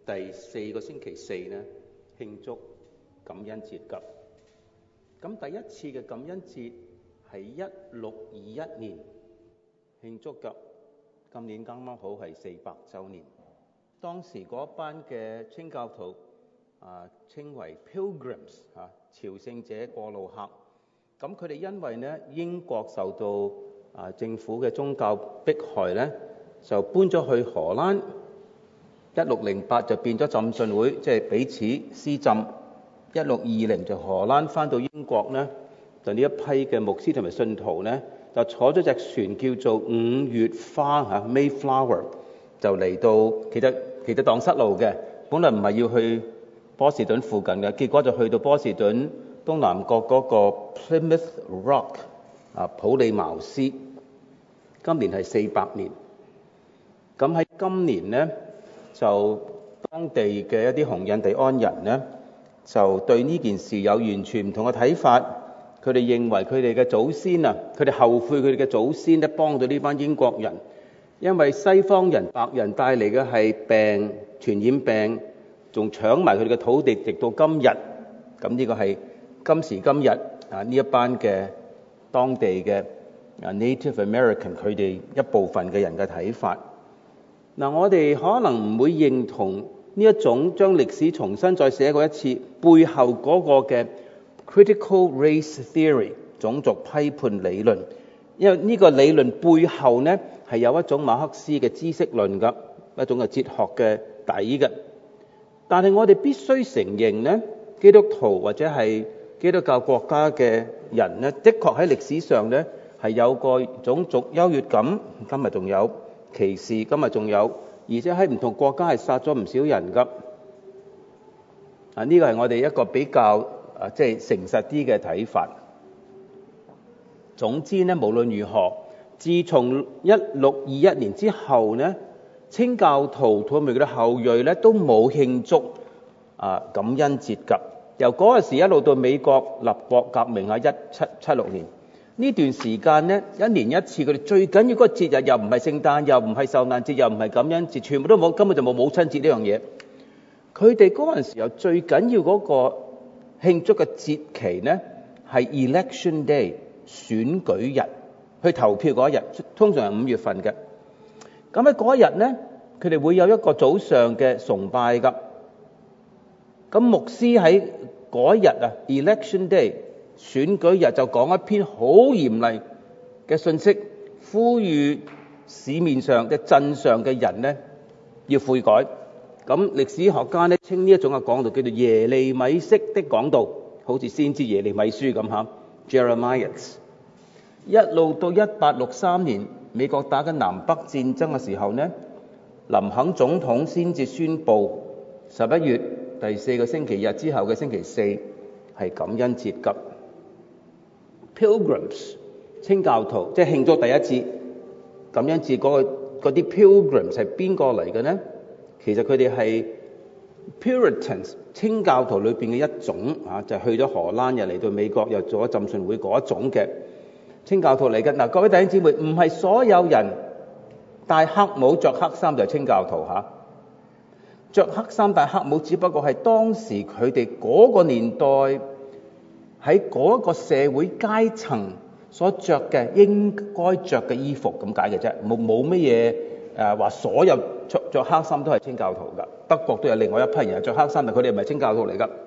第4個星期四呢，慶祝感恩節㗎。咁第一次嘅感恩節係1621年慶祝㗎，今年啱啱好係400週年。當時嗰班嘅清教徒稱為 pilgrims 朝聖者、過路客。咁佢哋因為呢英國受到政府嘅宗教迫害呢，就搬咗去荷蘭。1608就變咗浸信會，即係彼此施浸。1620就荷蘭翻到英國呢，就呢一批嘅牧師同埋信徒呢，就坐咗隻船叫做5月花Mayflower， 就嚟到其實蕩失路嘅，本來唔係要去波士頓附近嘅，結果就去到波士頓東南角嗰個 Plymouth Rock 普利茅斯。今年係400年。咁喺今年呢，就當地嘅一啲紅印第安人呢，就對呢件事有完全唔同嘅睇法。佢哋認為佢哋嘅祖先佢哋後悔佢哋嘅祖先咧幫到呢班英國人，因為西方人白人帶嚟嘅係病、傳染病，仲搶埋佢哋嘅土地，直到今日。咁呢個係今時今日呢一班嘅當地嘅Native American 佢哋一部分嘅人嘅睇法。我哋可能唔會認同呢一種將歷史重新再寫過一次背後嗰個嘅 critical race theory 種族批判理論，因為呢個理論背後呢係有一種馬克思嘅知識論㗎，一種嘅哲學嘅底嘅。但係我哋必須承認呢，基督徒或者係基督教國家嘅人呢，的確喺歷史上呢係有個種族優越感，今日仲有歧視，今日仲有，而且喺唔同國家係殺咗唔少人㗎。呢個係我哋一個比較即係誠實啲嘅睇法。總之呢，無論如何，自從1621年之後呢，清教徒同埋佢哋後裔呢都冇慶祝感恩節㗎。由嗰陣時一路到美國立國革命1776年。呢段時間呢，一年一次，佢哋最緊要嗰個節日又唔係聖誕，又唔係受難節，又唔係感恩節，全部都冇，根本就冇母親節呢樣嘢。佢哋嗰陣時候最緊要嗰個慶祝嘅節期呢，係 Election Day 選舉日，去投票嗰一日，通常係5月份嘅。咁喺嗰一日呢，佢哋會有一個早上嘅崇拜㗎。咁牧師喺嗰一日Election Day選舉日就講一篇好嚴厲嘅信息，呼籲市面上嘅鎮上嘅人呢要悔改。咁歷史學家呢稱呢一種嘅講道叫做耶利米式的講道，好似先知耶利米書咁Jeremiah。一路到1863年美國打緊南北戰爭嘅時候呢，林肯總統先至宣布11月第4個星期日之後嘅星期四係感恩節㗎。Pilgrims 清教徒即係慶祝第一次感恩節嗰啲 Pilgrims 係邊個嚟嘅呢？其實佢哋係 Puritans 清教徒裏邊嘅一種就去咗荷蘭，又嚟到美國，又做咗浸信會嗰一種嘅清教徒嚟嘅。嗱，各位弟兄姊妹，唔係所有人戴黑帽着黑衫就係清教徒嚇。着黑衫戴黑帽只不過係當時佢哋嗰個年代喺嗰個社會階層所着嘅應該着嘅衣服咁解嘅啫，冇乜嘢話所有着黑衫都係清教徒㗎。德國都有另外一批人着黑衫，但佢哋唔係清教徒嚟㗎。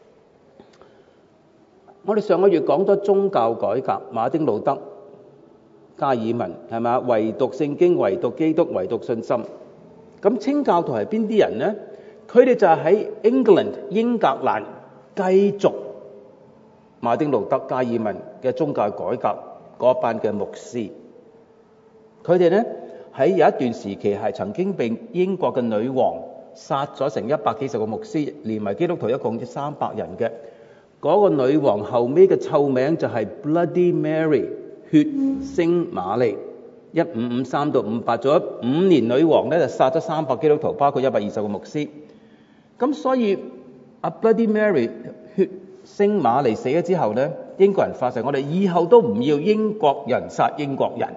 我哋上個月講咗宗教改革，馬丁路德、加爾文係咪？唯獨聖經，唯獨基督，唯獨信心。咁清教徒係邊啲人呢？佢哋就係喺 England 英格蘭繼續馬丁路德、加爾文嘅宗教改革嗰班嘅牧師。佢哋呢喺有一段時期係曾經被英國嘅女王殺咗成100幾十個牧師，連埋基督徒一共300人嘅。嗰個女王後尾嘅臭名就係 Bloody Mary 血腥瑪麗。1553到58做咗5年女王咧，就殺咗300基督徒，包括120個牧師。咁所以Bloody Mary 血腥瑪麗死咗之後咧，英國人發誓我哋以後都唔要英國人殺英國人。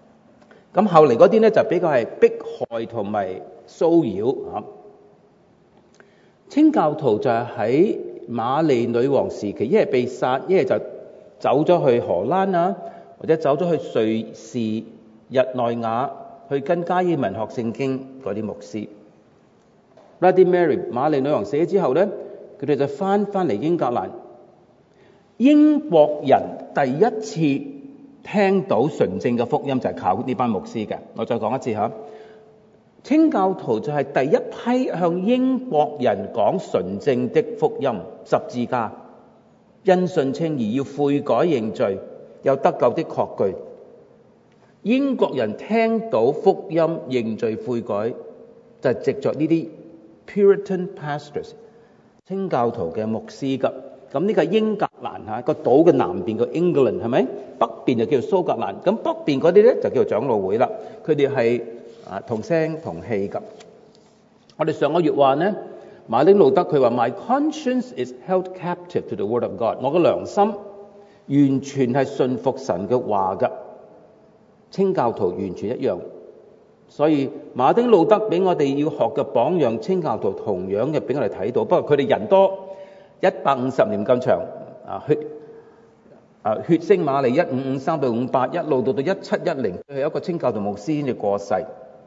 咁後嚟嗰啲咧就比較係迫害同埋騷擾嚇。 清教徒就係喺瑪利女王時期，一係被殺，一係就走咗去荷蘭啊，或者走咗去瑞士、日內瓦去跟加爾文學聖經嗰啲牧師。Bloody Mary 瑪利女王死咗之後咧，佢哋就翻嚟英格蘭。英國人第一次聽到純正嘅福音就係靠呢班牧師嘅。我再講一次嚇，清教徒就係第一批向英國人講純正的福音，十字架、因信稱義，要悔改認罪，有得救的確據。英國人聽到福音認罪悔改，就係藉着呢啲 Puritan pastors 清教徒嘅牧師㗎。咁呢個係英格蘭嚇，個島嘅南邊叫 England 係咪？北邊就叫做蘇格蘭。咁北邊嗰啲咧就叫做長老會啦。佢哋係同聲同氣㗎。我哋上個月話咧，馬丁路德佢話 My conscience is held captive to the word of God。我嘅良心完全係信服神嘅話㗎。清教徒完全一樣。所以馬丁路德俾我哋要學嘅榜樣，清教徒同樣嘅俾我哋睇到。不過佢哋人多。150年咁長血腥瑪麗1553到58，一路到1710，佢係一個清教徒牧師先至過世。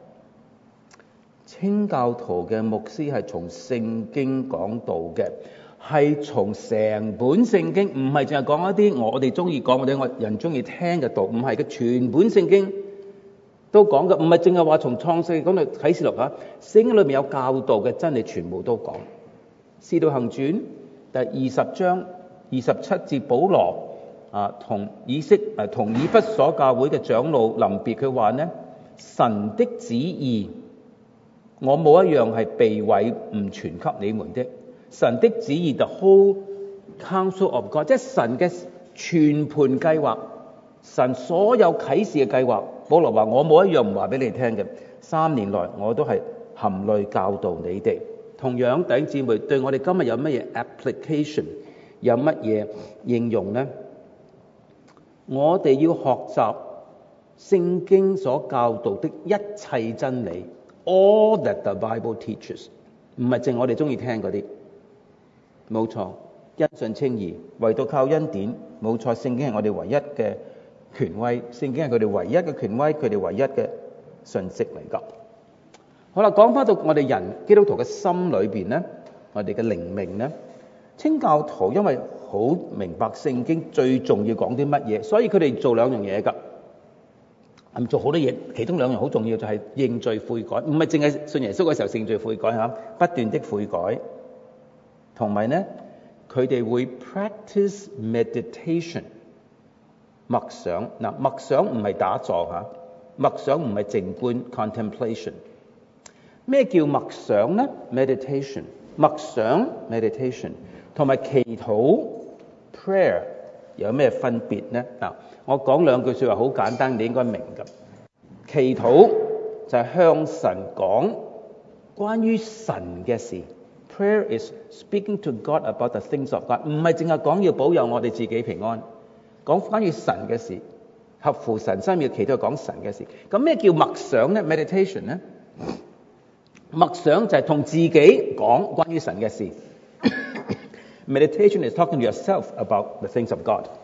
清教徒嘅牧師係從聖經講道嘅，係從成本聖經，唔係淨係講一啲我哋中意講或者我人中意聽嘅道，唔係嘅，全本聖經都講嘅，唔係淨係話從創世講到啟示錄啊，聖經裏面有教導嘅真理全部都講。使徒行傳第20章27節，保羅同以弗所教會嘅長老臨別，佢話呢，神的旨意我冇一樣係避諱唔傳給你們的。神的旨意 the whole counsel of God， 即係神嘅全盤計劃，神所有啟示嘅計劃。保羅話我冇一樣唔話俾你聽嘅，3年來我都係含淚教導你哋。同樣弟兄姊妹，對我哋今日有乜嘢 application， 有乜嘢應用呢？我哋要學習聖經所教導的一切真理 ，all that the Bible teaches， 唔係淨我哋中意聽嗰啲。冇錯，因信稱義，唯獨靠恩典。冇錯，聖經係我哋唯一嘅權威，聖經係佢哋唯一嘅權威，佢哋唯一嘅信息嚟㗎。好啦，講翻到我哋人基督徒嘅心裏邊咧，我哋嘅靈命咧，清教徒因為好明白聖經最重要講啲乜嘢，所以佢哋做兩樣嘢㗎。做好多嘢，其中兩樣好重要就係認罪悔改，唔係淨係信耶穌嘅時候認罪悔改嚇，不斷的悔改。同埋咧，佢哋會 practice meditation 默想。嗱，默想唔係打坐嚇，默想唔係靜觀 contemplation。咩叫默想呢？ meditation， 默想 meditation 同埋祈禱 prayer 有咩分別呢？嗱，我講兩句説話好簡單，你應該明㗎。祈禱就係向神講關於神嘅事。Prayer is speaking to God about the things of God， 唔係淨係講要保佑我哋自己平安，講關於神嘅事，合乎神心意嘅祈禱，講神嘅事。咁咩叫默想呢？ meditation 呢？默想就係同自己講關於神嘅事。Meditation is talking to yourself about the things of God。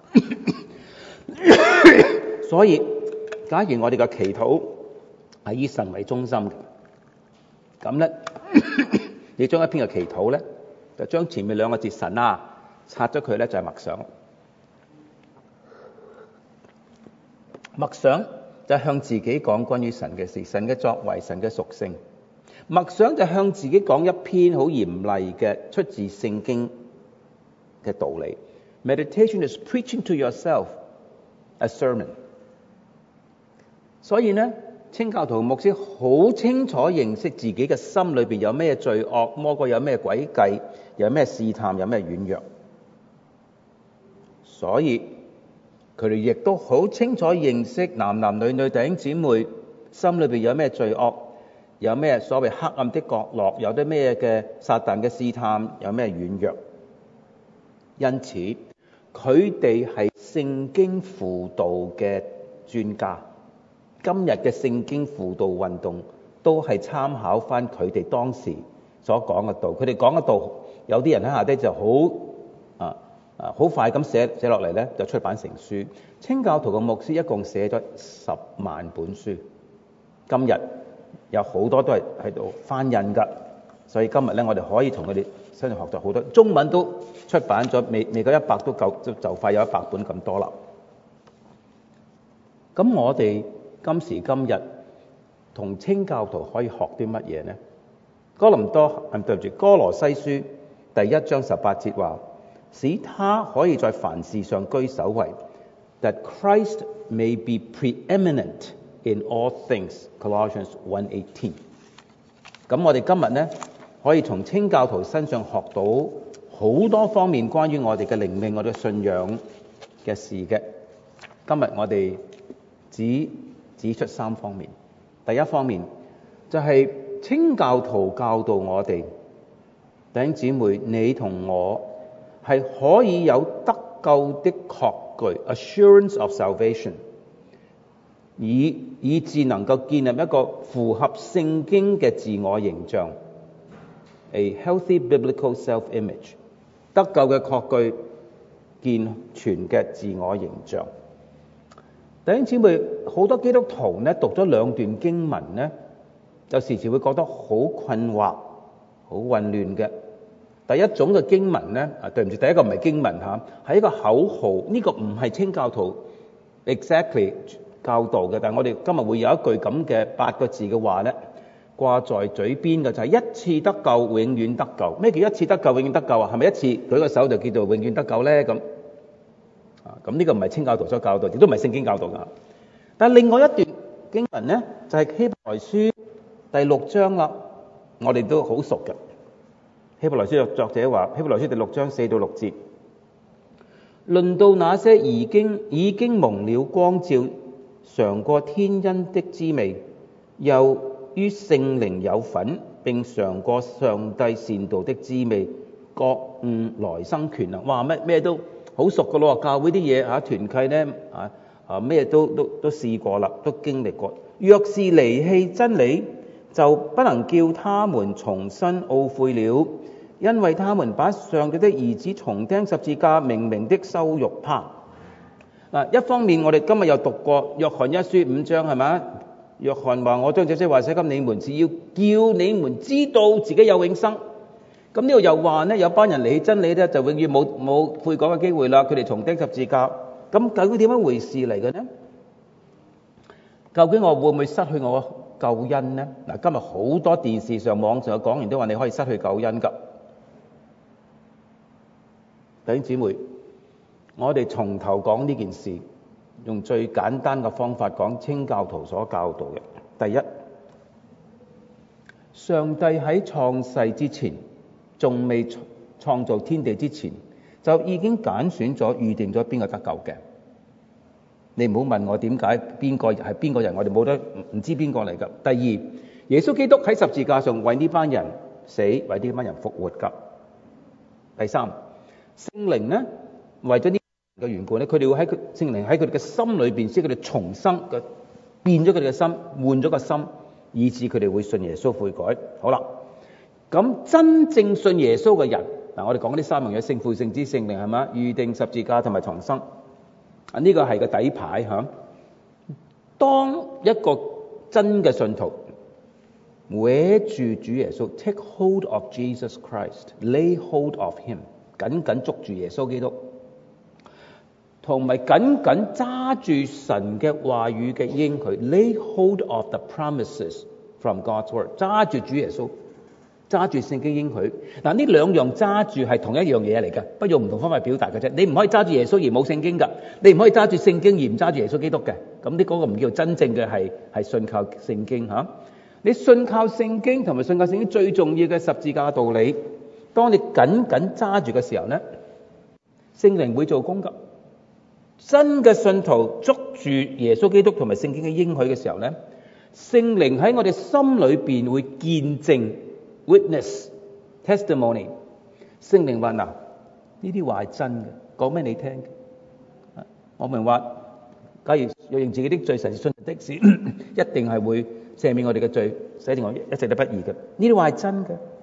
所以，假如我哋嘅祈禱係以神為中心嘅，咁咧，你將一篇嘅祈禱咧，就將前面兩個字神啊拆咗佢咧，就係默想。默想就係向自己講關於神嘅事，神嘅作為，神嘅屬性。默想就向自己講一篇好嚴厲嘅出自聖經嘅道理。Meditation is preaching to yourself a sermon。所以呢，清教徒牧師好清楚認識自己嘅心裏邊有咩罪惡，魔鬼有咩詭計，有咩試探，有咩軟弱。所以佢哋亦都好清楚認識男男女女弟兄姊妹心裏邊有咩罪惡，有咩所謂黑暗的角落，有啲咩嘅撒旦嘅試探，有咩軟弱。因此佢哋係聖經輔導嘅專家。今日嘅聖經輔導運動都係參考翻佢哋當時所講嘅道。佢哋講嘅道，有啲人喺下低就好快咁寫落嚟咧，就出版成書。清教徒嘅牧師一共寫咗10萬本書，今日有好多都係喺度翻印㗎，所以今日咧我哋可以同佢哋身上學習好多。中文都出版咗，未夠100都夠，就快有100本咁多啦。咁我哋今時今日同清教徒可以學啲乜嘢呢？哥羅西書第1章18節話，使他可以在凡事上居首位， that Christ may be preeminent in all things。 Colossians 1:18。 咁我哋今日呢，可以從清教徒身上學到好多方面關於我哋嘅靈命、我哋嘅信仰嘅事嘅。今日我哋指出3方面。第一方面就係清教徒教導我哋，弟兄姊妹，你同我係可以有得救的確據 assurance of salvation， 以致能夠建立一個符合聖經嘅自我形象 a healthy biblical self-image， 得救嘅確據，健全嘅自我形象。弟兄姊妹，好多基督徒呢讀咗2段經文呢，就時時會覺得好困惑、好混亂嘅。第一種嘅經文呢，對唔住，第一個唔係經文嚇，係一個口號。呢個唔係清教徒 exactly 教導嘅，但係我哋今日會有一句咁嘅8個字嘅話呢，掛在嘴邊嘅就係一次得救，永遠得救。咩叫一次得救，永遠得救啊？係咪一次舉個手就叫做永遠得救呢？咁呢個唔係清教徒所教導，亦都唔係聖經教導㗎。但係另外一段經文呢，就係希伯來書第6章啦，我哋都好熟嘅。希伯來書嘅作者話，希伯來書第6章4到6節，論到那些已經蒙了光照、嘗過天恩的滋味，又於聖靈有份，並嘗過上帝善道的滋味，覺悟來生權能。哇！咩都好熟㗎咯，教會啲嘢嚇，團契咧咩都試過啦，都經歷過。若是離棄真理，就不能叫他們重新懊悔了，因為他們把上帝的兒子重釘十字架，明明的羞辱他。一方面我哋今日又讀過約翰1書5章係咪？約翰話：我將這些話寫給你們，是要叫你們知道自己有永生。咁呢度又話呢，有班人離棄真理咧，就永遠冇悔改嘅機會啦。佢哋重釘十字架，咁究竟點樣回事嚟嘅呢？究竟我會唔會失去我救恩呢？嗱，今日好多電視上、網上嘅講員都話你可以失去救恩㗎。弟兄姊妹，我哋從頭講呢件事，用最簡單嘅方法講清教徒所教導嘅。第一，上帝喺創世之前，仲未創造天地之前，就已經揀選咗、預定咗邊個得救嘅。你唔好問我點解邊個係邊個人，我哋冇得唔知邊個嚟㗎。第二，耶穌基督喺十字架上為呢班人死，為呢班人復活㗎。第三，聖靈呢，為咗呢個緣故咧，佢哋會聖靈喺佢哋嘅心裏邊，使佢哋重生嘅，變咗佢哋嘅心，換咗個心，以致佢哋會信耶穌悔改。好啦，咁真正信耶穌嘅人，嗱，我哋講嗰啲三樣嘢，聖父、聖子、聖靈係嘛？預定十字架同埋重生。呢個係個底牌嚇。當一個真嘅信徒握住主耶穌 ，take hold of Jesus Christ，lay hold of him， 緊緊捉住耶穌基督，同埋緊緊揸住神嘅話語嘅應許 ，lay hold of the promises from God's word， 揸住主耶穌，揸住聖經應許。嗱，呢兩樣揸住係同一樣嘢嚟嘅，不過用唔同方法表達嘅啫。你唔可以揸住耶穌而冇聖經㗎，你唔可以揸住聖經而唔揸住耶穌基督嘅。咁呢嗰個唔叫真正嘅係信靠聖經嚇。你信靠聖經同埋信靠聖經最重要嘅十字架道理，當你緊緊揸住嘅時候咧，聖靈會做工㗎。真嘅信徒捉住耶穌基督同埋聖經嘅應許嘅時候咧，聖靈喺我哋心裏邊會見證 witness testimony。聖靈話：嗱，呢啲話係真嘅，講俾你聽嘅。我明話，假如若認自己的罪，神是信實的，是一定係會赦免我哋嘅罪，使令我一直都不義嘅。呢啲話係真嘅，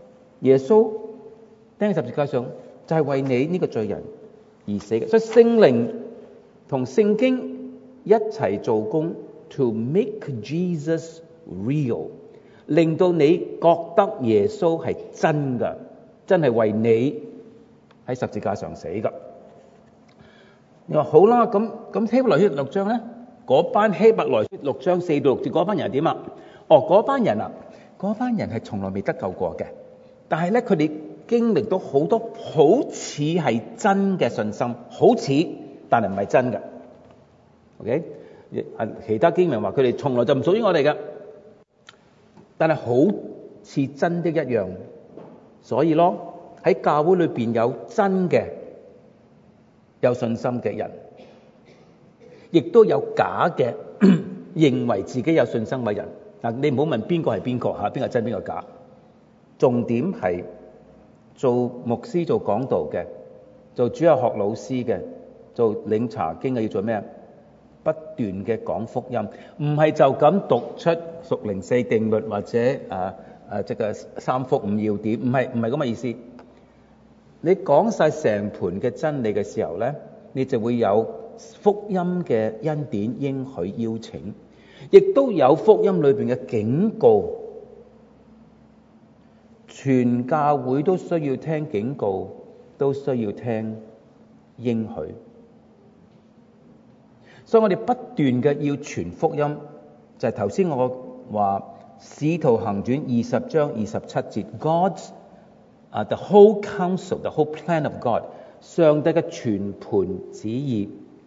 耶穌釘喺十字架上就係為你呢個罪人而死嘅。所以聖靈同聖經一齊做工 to make Jesus real， 令到你覺得耶穌係真㗎，真係為你喺十字架上死㗎。你話好啦，咁希伯來書6章咧，嗰班希伯來書6章4到6節嗰班人係點啊？嗰班人係從來未得救過嘅，但係咧佢哋經歷到好多好似係真嘅信心，好似但係唔係真嘅。OK， 其他經文話佢哋從來就唔屬於我哋嘅，但係好似真的一樣。所以咯，喺教會裏邊有真嘅有信心嘅人，亦都有假嘅認為自己有信心嘅人。嗱，你唔好問邊個係邊個嚇，邊個真邊個假。重點係做牧師、做講道嘅、做主日學老師嘅、做領查經嘅，要做咩？不斷嘅講福音，唔係就咁讀出屬靈四定律或者即係三福五要點，唔係咁嘅意思。你講晒成盤嘅真理嘅時候咧，你就會有福音嘅恩典應許邀請，亦都有福音裏邊嘅警告。全教會都需要聽警告，都需要聽應許。所以我哋不斷嘅要傳福音，就係頭先我話使徒行傳20章27節 God's the whole counsel, the whole plan of God， 上帝嘅全盤旨意。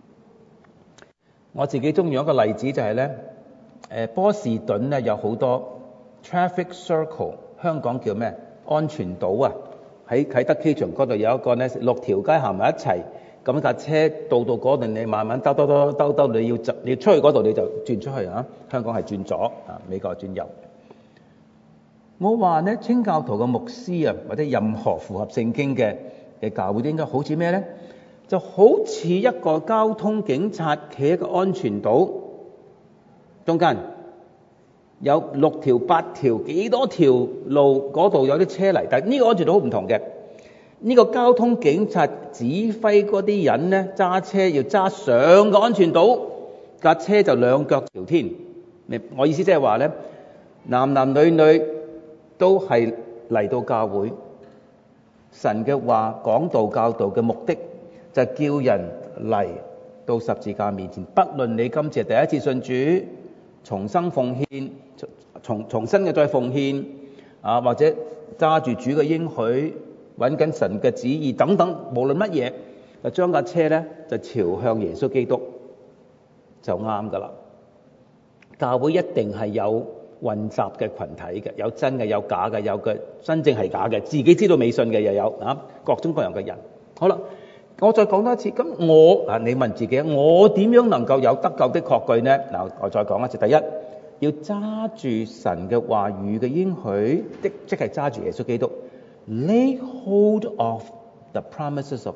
我自己中意一個例子就係咧，波士頓咧有好多 traffic circle， 香港叫咩？安全島啊！喺啟德機場嗰度有一個咧，6條街行埋一齊，咁架車到嗰度，你慢慢兜，你要出去嗰度你就轉出去啊！香港係轉左啊，美國係轉右。我話咧，清教徒嘅牧師啊，或者任何符合聖經嘅教會，應該好似咩咧？就好似一個交通警察企喺個安全島中間，有6條、8條、幾多條路，嗰度有啲車嚟，但係呢個安全島好唔同嘅。呢個交通警察指揮嗰啲人咧，揸車要揸上個安全島，架車就兩腳朝天。我意思即係話咧，男男女女都係嚟到教會，神嘅話講道教導嘅目的就係叫人嚟到十字架面前，不論你今次係第一次信主，重生奉獻，重新嘅再奉獻啊，或者揸住主嘅應許，揾緊神嘅旨意等等，無論乜嘢，就將架車咧就朝向耶穌基督就啱噶啦。教會一定係有混雜嘅群體嘅，有真嘅，有假嘅，有嘅真正係假嘅，自己知道未信嘅又有啊，各種各樣嘅人。好啦，我再講多一次，咁你問自己，我點樣能夠有得救的確據呢？嗱，我再講一次，第一，要揸住神嘅話語嘅應許的，即係揸住耶穌基督 ，lay hold of the promises of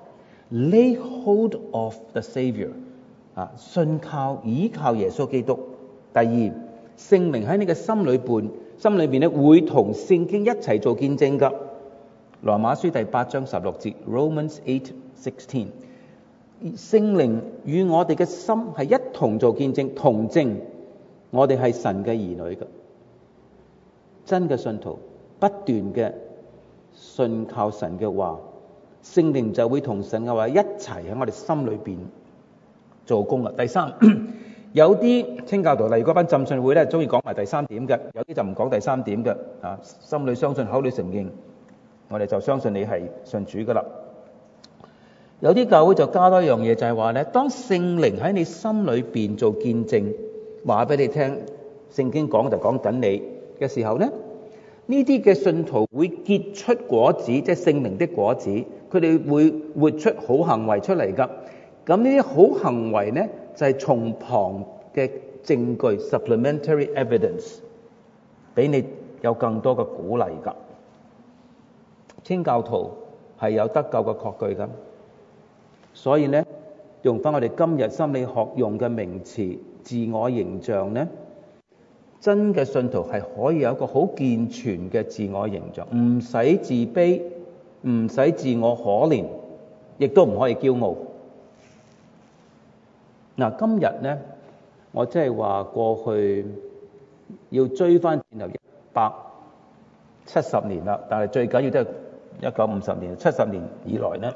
God，lay hold of the Savior， 信靠倚靠耶穌基督。第二，聖靈喺你嘅心裏邊咧，會同聖經一齊做見證噶。羅馬書第8章16節 Romans 8:16， 聖靈與我哋嘅心係一同做見證，同證我哋係神嘅兒女嘅。真嘅信徒不斷嘅信靠神嘅話，聖靈就會同神嘅話一齊喺我哋心裏邊做工啦。第三，有啲清教徒，例如嗰班浸信會咧，中意講埋第三點嘅，有啲就唔講第三點嘅。心裏相信，口裏承認，我哋就相信你係信主噶啦。有啲教會就加多一樣嘢，就係話咧，當聖靈喺你心裏邊做見證，話俾你聽，聖經講就講緊你嘅時候咧，呢啲嘅信徒會結出果子，即係聖靈的果子，佢哋會活出好行為出嚟噶。咁呢啲好行為咧，就係從旁嘅證據 supplementary evidence， 俾你有更多嘅鼓勵噶。清教徒係有得救嘅確據噶，所以咧，用翻我哋今日心理學用嘅名詞自我形象咧， 真嘅信徒係可以有一個好健全嘅自我形象，唔使自卑，唔使自我可憐，亦都唔可以驕傲。嗱，今日咧，我即係話過去要追翻轉頭170年啦，但係最緊要都係1950年，70年以來咧。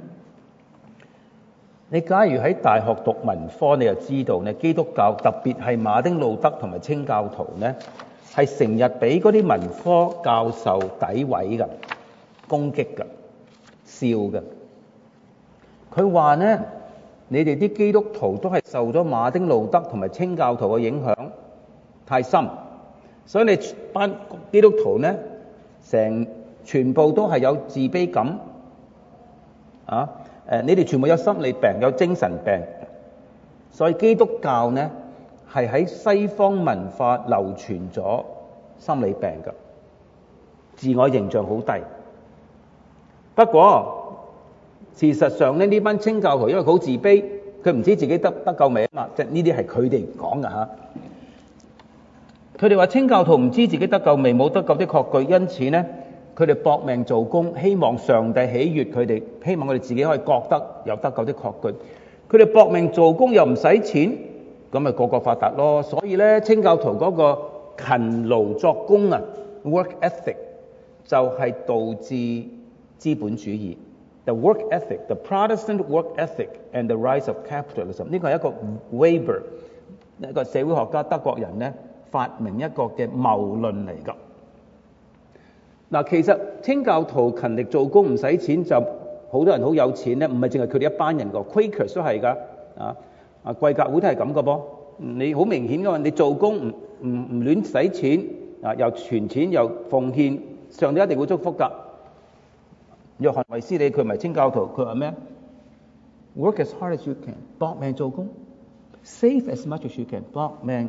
你假如喺大學讀文科，你就知道咧，基督教特別係馬丁路德同埋清教徒咧，係成日俾嗰啲文科教授詆毀嘅、攻擊嘅、笑嘅。佢話咧，你哋啲基督徒都係受咗馬丁路德同埋清教徒嘅影響太深，所以你班基督徒咧，全部都係有自卑感啊！你哋全部有心理病，有精神病，所以基督教呢係喺西方文化流傳咗心理病嘅，自我形象好低。不過事實上呢班清教徒因為好自卑，佢唔知自己得救未啊嘛，即係呢啲係佢哋講㗎嚇。佢哋話清教徒唔知自己得救未，冇得救的確據，因此呢，佢哋搏命做工，希望上帝喜悅佢哋，希望佢哋自己可以覺得有得救的確據。佢哋搏命做工又唔使錢，咁咪個個發達咯。所以咧，清教徒嗰個勤勞作工啊 ，work ethic 就係導致資本主義。The work ethic, the Protestant work ethic and the rise of capitalism。呢個係一個 Weber 一個社會學家德國人咧發明一個嘅謬論嚟㗎。嗱，其實清教徒勤力做工唔使錢，就好多人好有錢咧，唔係淨係佢哋一班人㗎 ，Quakers 都係㗎，貴格會都係咁㗎噃。你好明顯㗎嘛，你做工唔亂使錢又存錢又奉獻，上帝一定會祝福㗎。約翰衛斯理佢唔係清教徒，佢話咩 ？Work as hard as you can， 搏命做工 ；save as much as you can， 搏命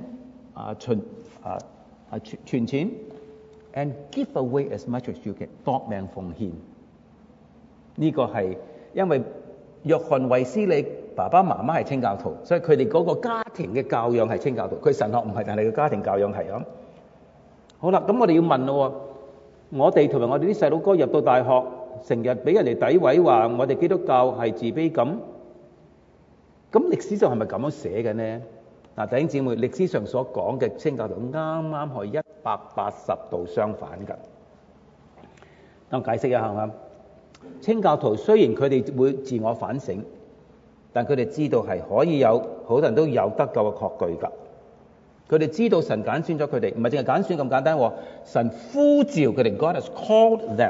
存錢。And give away as much as you can， 搏命奉獻。呢個係因為約翰衛斯理爸爸媽媽係清教徒，所以佢哋嗰個家庭嘅教養係清教徒。佢神學唔係，但係佢家庭教養係咁。好啦，咁我哋要問咯，我哋同埋我哋啲細佬哥入到大學，成日俾人哋詆毀話我哋基督教係自卑感，咁歷史上係咪咁樣寫嘅呢？嗱，弟兄姊妹，歷史上所講嘅清教徒啱啱係180度相反㗎。等我解釋一下啊。清教徒雖然佢哋會自我反省，但佢哋知道係可以有好多人都有得救嘅確據㗎。佢哋知道神揀選咗佢哋，唔係淨係揀選咁簡單喎。神呼召佢哋 ，God has called them。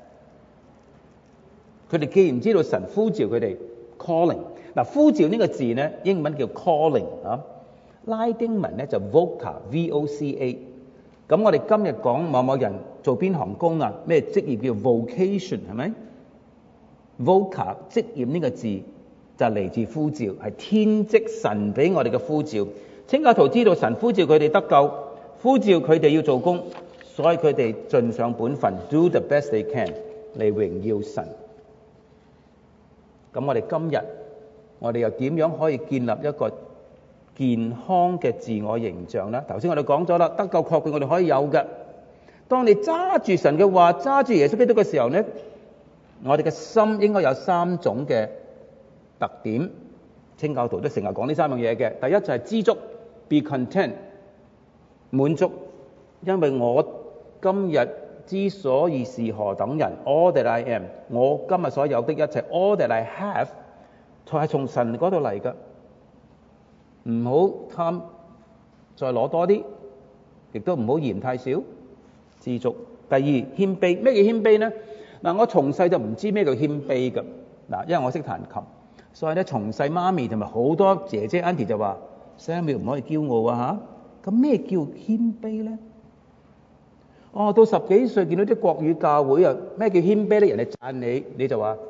佢哋既然知道神呼召佢哋 ，calling 嗱，呼召呢個字呢，英文叫 calling 啊。拉丁文咧就 voca，V-O-C-A。咁我哋今日講某某人做邊行工啊？咩職業叫 vocation 係咪 ？voca 職業呢個字就嚟自呼召，係天職神俾我哋嘅呼召。清教徒知道神呼召佢哋得救，呼召佢哋要做工，所以佢哋盡上本分 ，do the best they can 嚟榮耀神。咁我哋今日我哋又點樣可以建立一個健康嘅自我形象咧？頭先我哋講咗啦，得救確據我哋可以有嘅。當你揸住神嘅話，揸住耶穌基督嘅時候咧，我哋嘅心應該有3種嘅特點。清教徒都成日講呢3樣嘢嘅。第一就係知足 ，be content， 滿足，因為我今日之所以是何等人 ，all that I am， 我今日所有的一切 ，all that I have， 就係從神嗰度嚟嘅。唔好貪，再攞多啲，亦都唔好嫌太少，知足。第二，謙卑。咩叫謙卑呢？嗱，我從細就唔知咩叫謙卑㗎。嗱，因為我識彈琴，所以咧從細媽咪同埋好多姐姐 auntie 就話 Samuel 唔可以驕傲啊嚇。咁咩叫謙卑呢？到10幾歲見到啲國語教會啊，咩叫謙卑咧？人哋讚你，你就話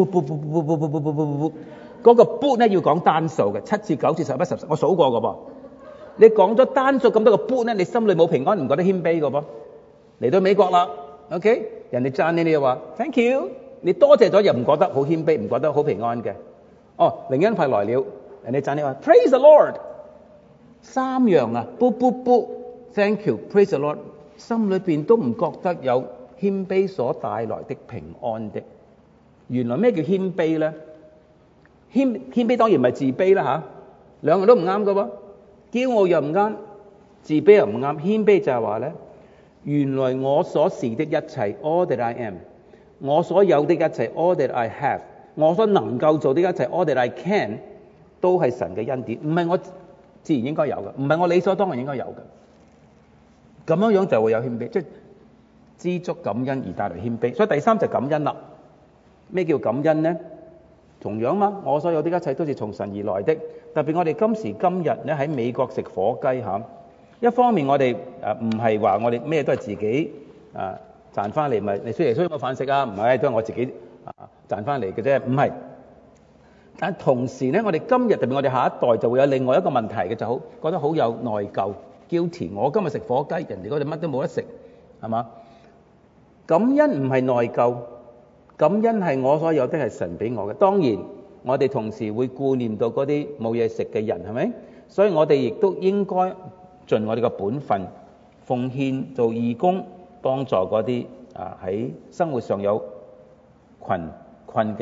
嗰個 boot 咧要講單數嘅，7次9次11 14，我數過㗎噃。你講咗單數咁多個 boot 咧，你心裏冇平安，唔覺得謙卑㗎噃。嚟到美國啦 ，OK， 人哋讚你，你又話 thank you， 你多謝咗又唔覺得好謙卑，唔覺得好平安嘅。靈恩派來了，人哋讚你話 praise the Lord， 3樣啊，boot boot boot， Thank you，praise the Lord，心裏邊都唔覺得有謙卑所帶來的平安的。原來咩叫謙卑呢？謙卑當然唔係自卑啦嚇，兩個都唔啱㗎喎。驕傲又唔啱，自卑又唔啱。謙卑就係話呢，原來我所是的一切 ，all that I am， 我所有的一切 ，all that I have， 我所能夠做的一切 ，all that I can， 都係神嘅恩典，唔係我自然應該有嘅，唔係我理所當然應該有嘅。咁樣就會有謙卑，即係知足感恩而帶來謙卑。所以第三就係感恩啦。咩叫感恩呢？同樣嘛，我所有的一切都是從神而來的。特別我哋今時今日咧喺美國食火雞嚇，一方面我哋唔係話我哋咩都係自己賺翻嚟，咪你需要我飯食啊？唔係，都係我自己賺翻嚟嘅啫，唔係。但同時咧，我哋今日特別我哋下一代就會有另外一個問題嘅，就好覺得好有內疚 guilty。我今日食火雞，人哋嗰度乜都冇得食，係嘛？感恩唔係內疚。感恩係我所有的係神俾我嘅。當然我哋同時會顧念到嗰啲冇嘢食嘅人，係咪？所以我哋亦都應該盡我哋嘅本分，奉獻做義工，幫助嗰啲喺生活上有貧困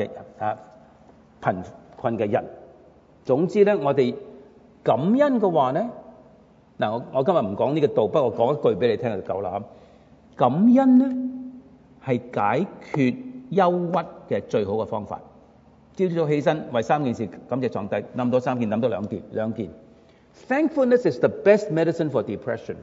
嘅人。總之咧，我哋感恩嘅話咧，嗱我今日唔講呢個道，不過講一句俾你聽就夠啦。感恩咧係解決憂鬱嘅最好嘅方法。朝早起身為3件事感謝上帝，諗到3件，諗到兩件。Thankfulness is the best medicine for depression。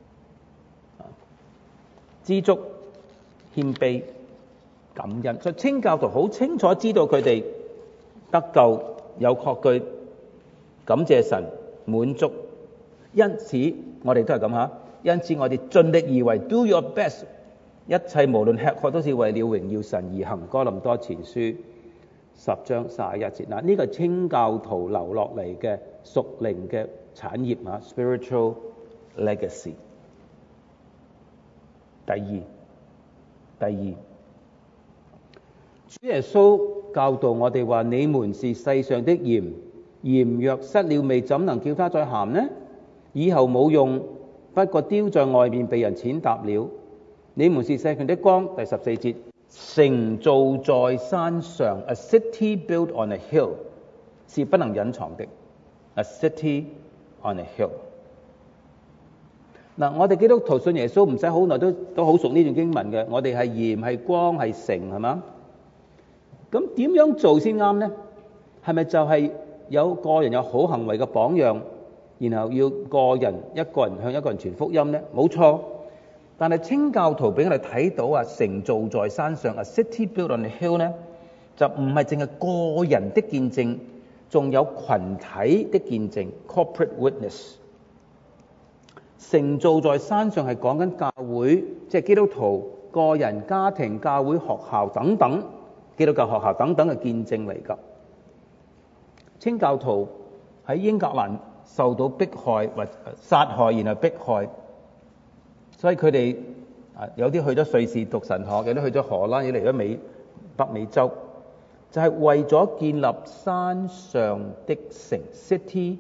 知足、謙卑、感恩。所以清教徒好清楚知道佢哋得救有確據，感謝神，滿足。因此我哋都係咁嚇。因此我哋盡力而為 ，do your best。一切無論吃喝都是為了榮耀神而行。哥林多前書10章31節。嗱，呢個係清教徒留落嚟嘅屬靈嘅產業spiritual legacy。第二，主耶穌教導我哋話：你們是世上的鹽，鹽若失了味，怎能叫它再鹹呢？以後冇用，不過丟在外面被人踐踏了。你們是世上的光。第14節，城造在山上 ，a city built on a hill， 是不能隱藏的 ，a city on a hill。嗱，我哋基督徒信耶穌唔使好耐都好熟呢段經文嘅。我哋係鹽係光係城，係嘛？咁點樣做先啱呢？係咪就係有個人有好行為嘅榜樣，然後要一個人向一個人傳福音呢？冇錯。但係清教徒俾我哋睇到城造在山上，a city built on a hill 呢，就唔係淨係個人的見證，仲有群體的見證 （corporate witness）。城造在山上係講緊教會，即係基督徒個人、家庭、教會、學校等等，基督教學校等等嘅見證嚟㗎。清教徒喺英格蘭受到迫害或殺害，然後迫害。所以佢哋有啲去咗瑞士讀神學，有啲去咗荷蘭，有啲嚟咗北美洲，就係為咗建立山上的城 （City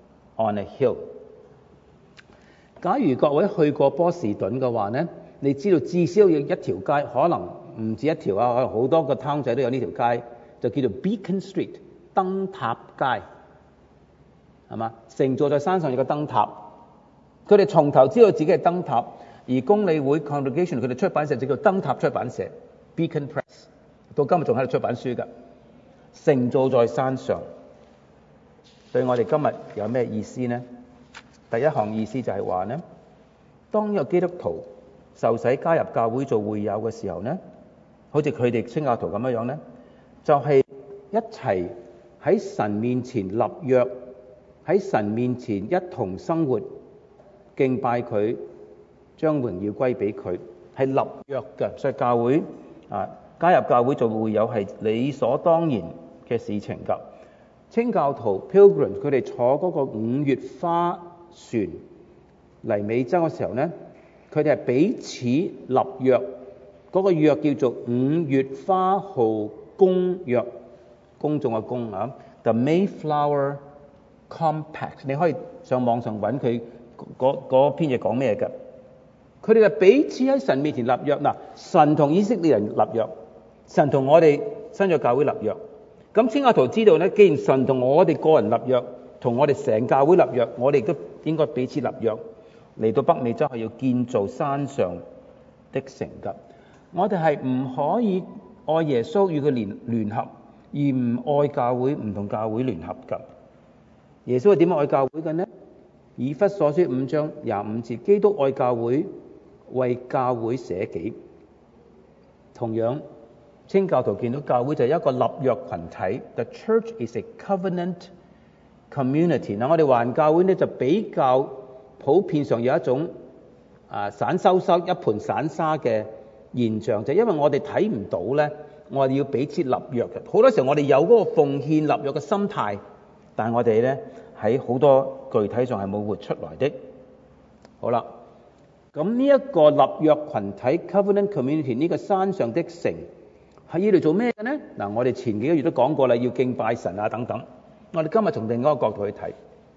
on a Hill）。假如各位去過波士頓嘅話呢，你知道至少要一條街，可能唔止一條可能好多個攤仔都有呢條街，就叫做 Beacon Street 燈塔街，係嘛？城造在山上有個燈塔，佢哋從頭知道自己係燈塔。而公理會 congregation 佢哋出版社就叫燈塔出版社 Beacon Press， 到今日仲喺度出版書㗎。城造在山上，對我哋今日有咩意思呢？第一項意思就係話呢，當一個基督徒受洗加入教會做會友嘅時候呢，好似佢哋清教徒咁樣呢，就係一齊喺神面前立約，喺神面前一同生活，敬拜佢，將榮耀歸俾佢，係立約嘅。所以教會加入教會做會友係理所當然嘅事情㗎。清教徒 Pilgrim 佢哋坐嗰個5月花船嚟美洲嘅時候呢，佢哋係彼此立約，嗰個約叫做5月花號公約，公眾嘅公The Mayflower Compact。你可以上網上揾佢嗰篇嘢講咩㗎？佢哋就彼此喺神面前立約。嗱，神同以色列人立約，神同我哋新約教會立約。咁清教徒知道咧，既然神同我哋個人立約，同我哋成教會立約，我哋都應該彼此立約。嚟到北美洲係要建造山上的城㗎。我哋係唔可以愛耶穌與佢聯合，而唔愛教會，唔同教會聯合㗎。耶穌係點樣愛教會嘅呢？以弗所書5章25節，基督愛教會，為教會捨己。同樣，清教徒見到教會就係一個立約群體。The church is a covenant community。嗱，我哋華人教會呢就比較普遍上有一種散修修一盤散沙嘅現象，就因為我哋睇唔到呢，我哋要彼此立約嘅。好多時候我哋有嗰個奉獻立約嘅心態，但係我哋呢喺好多具體上係冇活出來的。好啦，咁呢一個立約群體 Covenant Community 呢個山上的城係要嚟做咩嘅呢？嗱，我哋前幾個月都講過啦，要敬拜神啊等等。我哋今日從另一個角度去睇。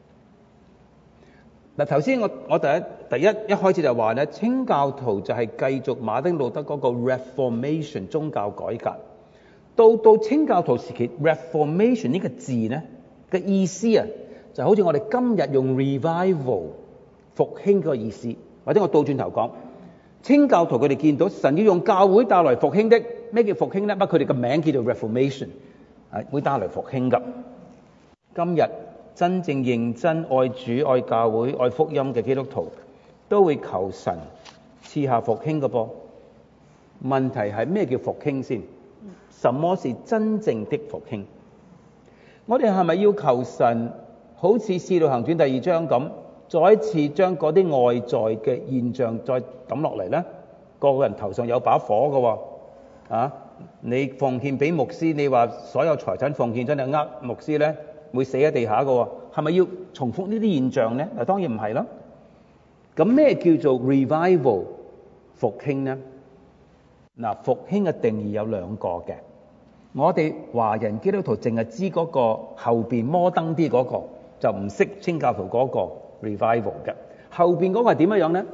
嗱，頭先我第一開始就話咧，清教徒就係繼續馬丁路德嗰個 Reformation 宗教改革。到清教徒時期 Reformation 呢個字咧嘅意思啊，就好似我哋今日用 revival 復興個意思，或者我倒轉頭講，清教徒佢哋見到神要用教會帶來復興的。咩叫復興咧？不過佢哋嘅名叫做 Reformation， 會帶來復興㗎。今日真正認真愛主、愛教會、愛福音嘅基督徒，都會求神賜下復興嘅噃。問題係咩叫復興先？什麼是真正的復興？我哋係咪要求神好似《使徒行傳》第2章咁，再一次將嗰啲外在嘅現象再抌落嚟呢？個個人頭上有把火嘅喎，你奉獻俾牧師，你話所有財產奉獻真係牧師呢？會死喺地下嘅喎，係咪要重複呢啲現象呢？嗱，當然唔係啦。咁咩叫做 revival 復興呢？嗱，復興嘅定義有兩個嘅。我哋華人基督徒淨係知嗰個後邊摩登啲嗰個，就唔識清教徒嗰個 revival 嘅。後邊嗰個係點樣呢？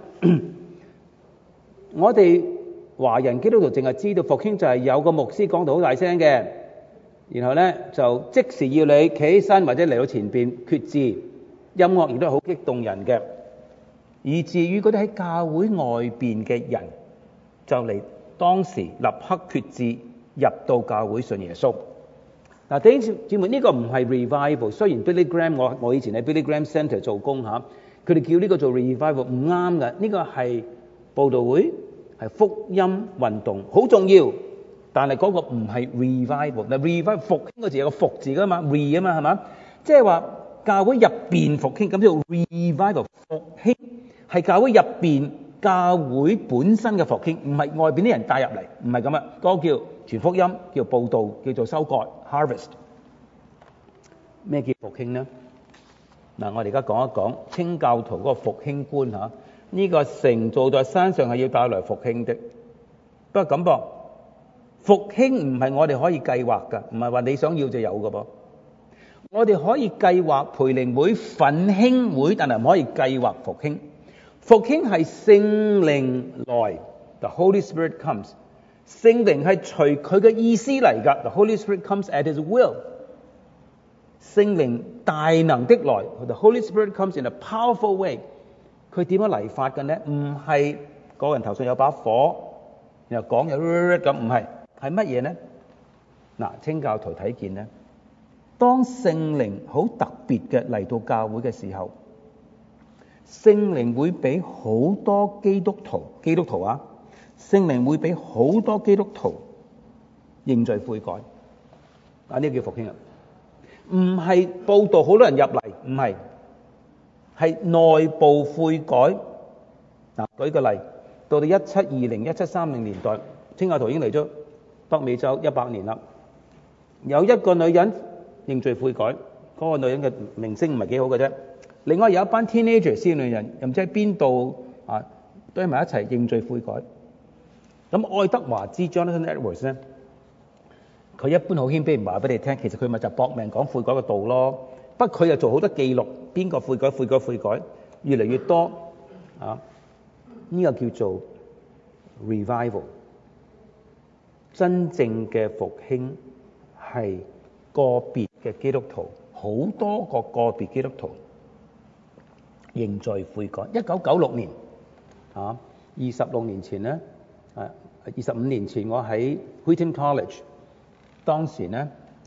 我哋華人基督徒淨係知道復興就係有個牧師講到好大聲嘅。然後咧就即時要你企起身或者嚟到前邊決志，音樂亦都係好激動人嘅，以至於嗰啲喺教會外邊嘅人就嚟當時立刻決志入到教會信耶穌。嗱，弟兄姊妹，呢個唔係 revival。雖然 Billy Graham 我以前喺 Billy Graham Center 做工嚇，佢哋叫呢個做 revival 唔啱嘅。呢個係佈道會，係福音運動，好重要。但係嗰個唔係 revival。嗱，revival 復興個字有個復字噶嘛 ，re 啊嘛，係嘛？即係話教會入邊復興，咁叫 revival 復興，係教會入邊教會本身嘅復興，唔係外邊啲人帶入嚟，唔係咁啊。嗰個叫傳福音，叫佈道，叫做收割 harvest。咩叫復興呢？嗱，我哋而家講一講清教徒嗰個復興觀嚇。呢個城造在山上係要帶來復興的，不過咁噃。復興唔係我哋可以計劃㗎，唔係話你想要就有㗎噃。我哋可以計劃培靈會、奮興會，但係唔可以計劃復興。復興係聖靈來 ，the Holy Spirit comes。聖靈係隨佢嘅意思嚟㗎 ，the Holy Spirit comes at His will。聖靈大能的來 ，the Holy Spirit comes in a powerful way。佢點樣嚟法嘅呢？唔係個人頭上有把火，然後講有咁，唔係。係乜嘢呢？嗱，清教徒睇見呢，當聖靈好特別嘅嚟到教會嘅時候，聖靈會俾好多基督徒啊，聖靈會俾好多基督徒認罪悔改。啊，呢個叫復興啊，唔係報道好多人入嚟，唔係，係內部悔改。嗱，舉個例，到到1720、1730年代，清教徒已經嚟咗北美洲100年啦。有一個女人認罪悔改，嗰個女人嘅名聲唔係幾好嘅啫。另外有一班 teenager 先女人，又唔知喺邊度啊，堆埋一齊認罪悔改。咁愛德華之 Jonathan Edwards 咧，佢一般好謙卑，唔話俾你聽，其實佢咪就搏命講悔改嘅道咯。不過佢又做好多記錄，邊個悔改。 越嚟越多啊！呢個叫做 revival。真正嘅復興係個別嘅基督徒，好多個別基督徒認罪悔改。1996年啊，26年前咧，25年前我喺 Wheaton College， 當時咧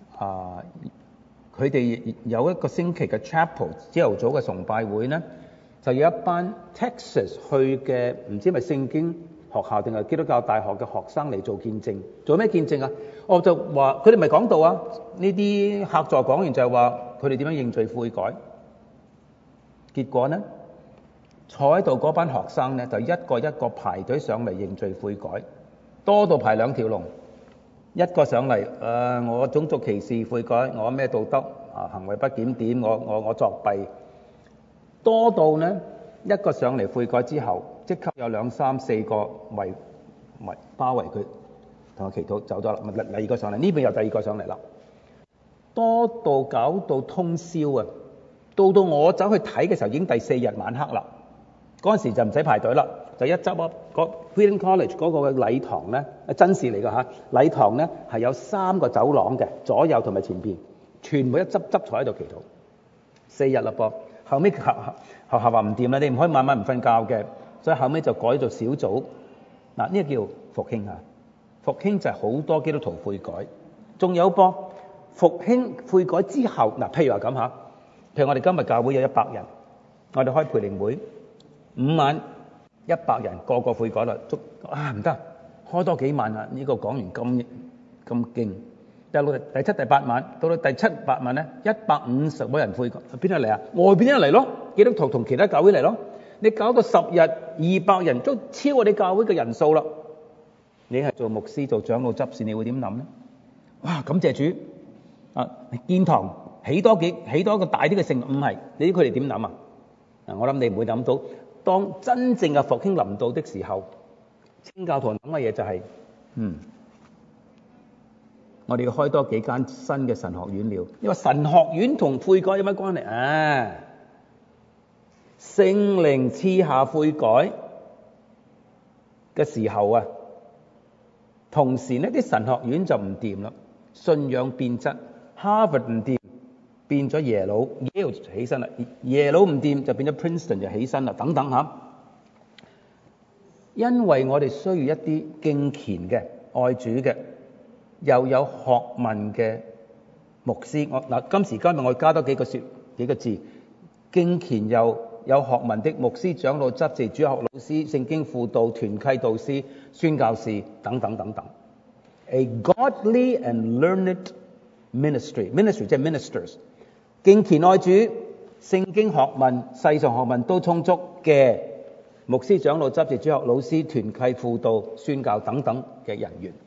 佢哋有一個星期嘅 chapel， 朝頭早嘅崇拜會咧，就有一班 Texas 去嘅，唔知係咪聖經學校定係基督教大學嘅學生嚟做見證。做咩見證啊？我就話佢哋咪講到啊，呢啲客座講完就係話佢哋點樣認罪悔改。結果呢，坐喺度嗰班學生咧，就一個一個排隊上嚟認罪悔改，多到排2條龍。一個上嚟，我種族歧視悔改，我咩道德行為不檢點，我作弊。多到呢，一個上嚟悔改之後，即刻有2、3、4個包圍佢，同佢祈禱走咗啦。第二個上嚟，呢邊又第二個上嚟啦。多到搞到通宵啊！到我走去睇嘅時候，已經第4日晚黑啦。嗰陣時就唔使排隊啦，就一執啊！Wheaton College 嗰個嘅禮堂咧，真事嚟㗎嚇。禮堂咧係有3個走廊嘅，左右同埋前邊，全部一執坐喺度祈禱。4日啦噃，後尾學校話唔掂啦，你唔可以晚晚唔瞓覺嘅，所以後尾就改做小組。嗱，呢個叫復興啊！復興就係好多基督徒悔改，仲有噃復興悔改之後，嗱，譬如話咁嚇，譬如我哋今日教會有100人，我哋開培靈會5晚100人，個個悔改啦，唔得，開多幾晚啊！呢個講完咁勁，第7、第8晚，到到第7、8晚咧，150個人悔改，邊度嚟啊？外邊啲人嚟咯，基督徒同其他教會嚟咯。你搞到10日200人，都超過你教會嘅人數啦。你係做牧師做長老執事，你會點諗咧？哇！感謝主啊！建堂起多個大啲嘅聖，唔係，你知佢哋點諗啊？我諗你唔會諗到，當真正嘅復興臨到的時候，清教徒諗嘅嘢就係，我哋要開多幾間新嘅神學院了。因為神學院同悔改有乜關係啊？聖靈賜下悔改嘅時候啊，同時呢啲神學院就唔掂啦，信仰變質。Harvard 唔掂，變咗耶魯就起身啦；耶魯唔掂，就變咗 Princeton 就起身啦。等等嚇，因為我哋需要一啲敬虔嘅、愛主嘅，又有學問嘅牧師。今時今日我加多幾個字：敬虔又有學問的牧師、長老、執事、主學老師、聖經輔導、團契導師、宣教士等等等等。A godly and learned ministry 即係 ministers， 敬虔愛主、聖經學問、世上學問都充足嘅牧師、長老、執事、主學老師、團契輔導、宣教等等嘅人員。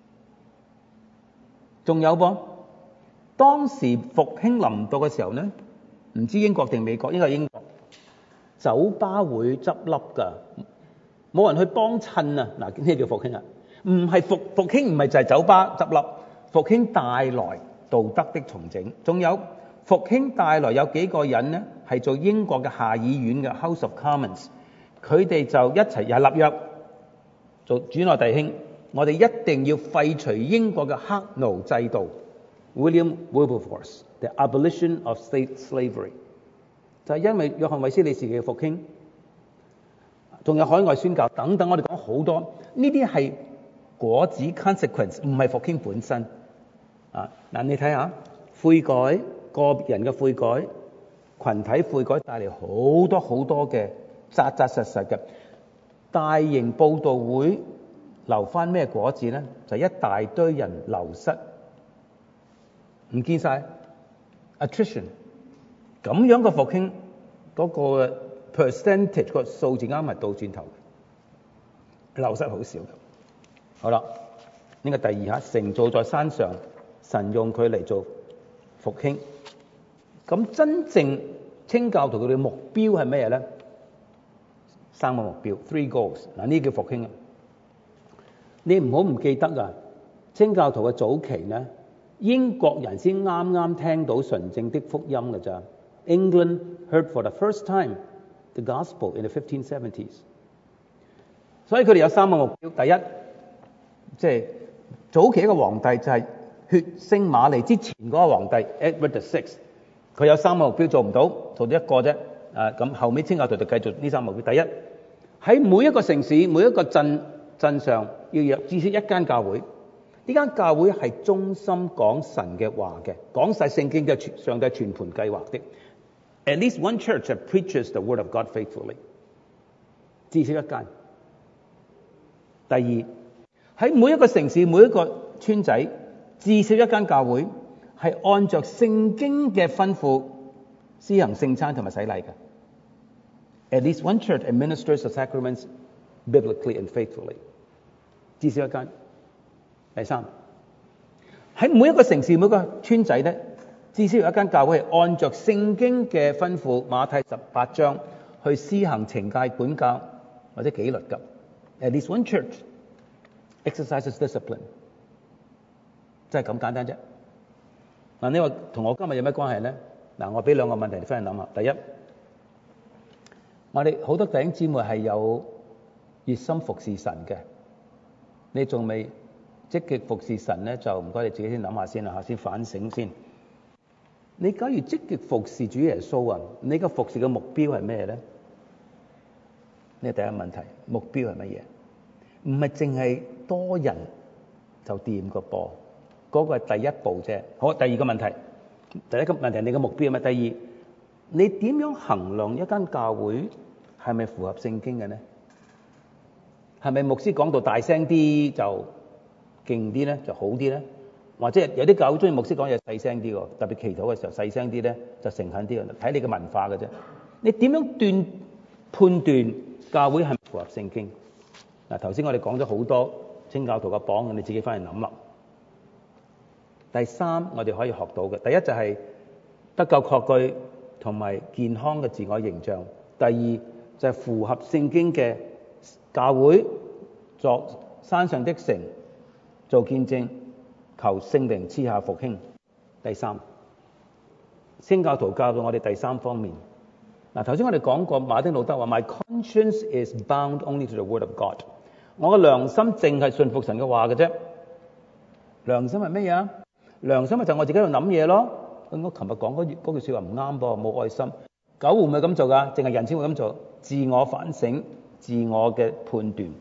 仲有噃，當時復興臨到嘅時候呢，唔知英國定美國，應該係英國，酒吧會執笠㗎，冇人去幫襯啊！嗱，呢叫復興啊，唔係復興，唔係就係酒吧執笠，復興帶來道德的重整。仲有復興帶來有幾個人呢，係做英國嘅下議院嘅 House of Commons， 佢哋就一齊又立約做主內弟兄，我哋一定要廢除英國嘅黑奴制度。William Wilberforce The Abolition of State Slavery， 就係因為約翰衛斯理時期嘅復興，仲有海外宣教等等，我哋講好多呢啲係果子 consequence， 唔係復興本身啊。嗱，你睇下悔改，個別人嘅悔改，群體悔改帶嚟好多好多嘅扎扎實實嘅大型佈道會，留翻咩果子呢？就一大堆人流失，唔見晒 attrition， 咁樣嘅復興嗰個 percentage 個數字啱係倒轉頭，流失好少。好啦，呢個第二下，城造在山上，神用佢嚟做復興。咁真正清教徒佢哋嘅目標係咩咧？3個目標 ，3 goals。嗱，呢叫復興啊！你唔好唔記得啊！清教徒嘅早期咧，英國人先啱啱聽到純正的福音㗎咋。England heard for the first time the gospel in the 1570s。所以佢哋有3個目標。第一，即係早期一個皇帝就係血腥瑪麗之前嗰個皇帝 Edward VI，佢有3個目標做唔到，做咗一個啫。咁後尾清教徒就繼續呢3個目標。第一，喺每一個城市、每一個鎮上要有至少一間教會。呢間教會係忠心講神嘅話嘅，講晒聖經嘅上帝全盤計劃的。At least one church that preaches the word of God faithfully， 至少一間。第二，喺每一個城市、每一個村仔，至少一間教會係按着聖經嘅吩咐施行聖餐同埋洗禮嘅。At least one church administers the sacraments biblically and faithfully， 至少一間。第三，喺每一個城市、每一個村仔咧，至少有一間教會係按着聖經嘅吩咐，馬太18章去施行懲戒、管教或者紀律嘅。At least one church exercises discipline， 真係咁簡單啫。嗱，你話同我今日有咩關係咧？嗱，我俾2個問題你翻去諗下。第一，我哋好多弟兄姊妹係有熱心服侍神嘅，你仲未積極服侍神咧，就唔該你自己先諗下先啦，先反省先。你假如積極服侍主耶穌啊，你個服侍嘅目標係咩咧？呢第一個問題，目標係乜嘢？唔係淨係多人就掂個噃，嗰個係第一步啫。好，第二個問題，第一個問題你嘅目標係咩？第二，你點樣衡量一間教會係咪符合聖經嘅呢？係咪牧師講到大聲啲就勁啲咧，就好啲咧？或者有啲教會中意牧師講嘢細聲啲喎，特別祈禱嘅時候細聲啲咧，就誠懇啲喎。睇你嘅文化嘅啫。你點樣判斷教會係咪符合聖經？嗱，頭先我哋講咗好多清教徒嘅榜，你自己翻去諗啦。第三，我哋可以學到嘅，第一就係得救確據同埋健康嘅自我形象。第二就係符合聖經嘅教會作山上的城，做見證，求聖靈賜下復興。第三，清教徒教導我哋第三方面。嗱，頭先我哋講過，馬丁路德話 ：My conscience is bound only to the word of God。我嘅良心淨係信服神嘅話嘅啫。良心係咩嘢啊？良心咪就係我自己喺度諗嘢咯。我琴日講嗰句説話唔啱噃，冇愛心。狗會唔會咁做㗎？淨係人先會咁做。自我反省，自我嘅判斷。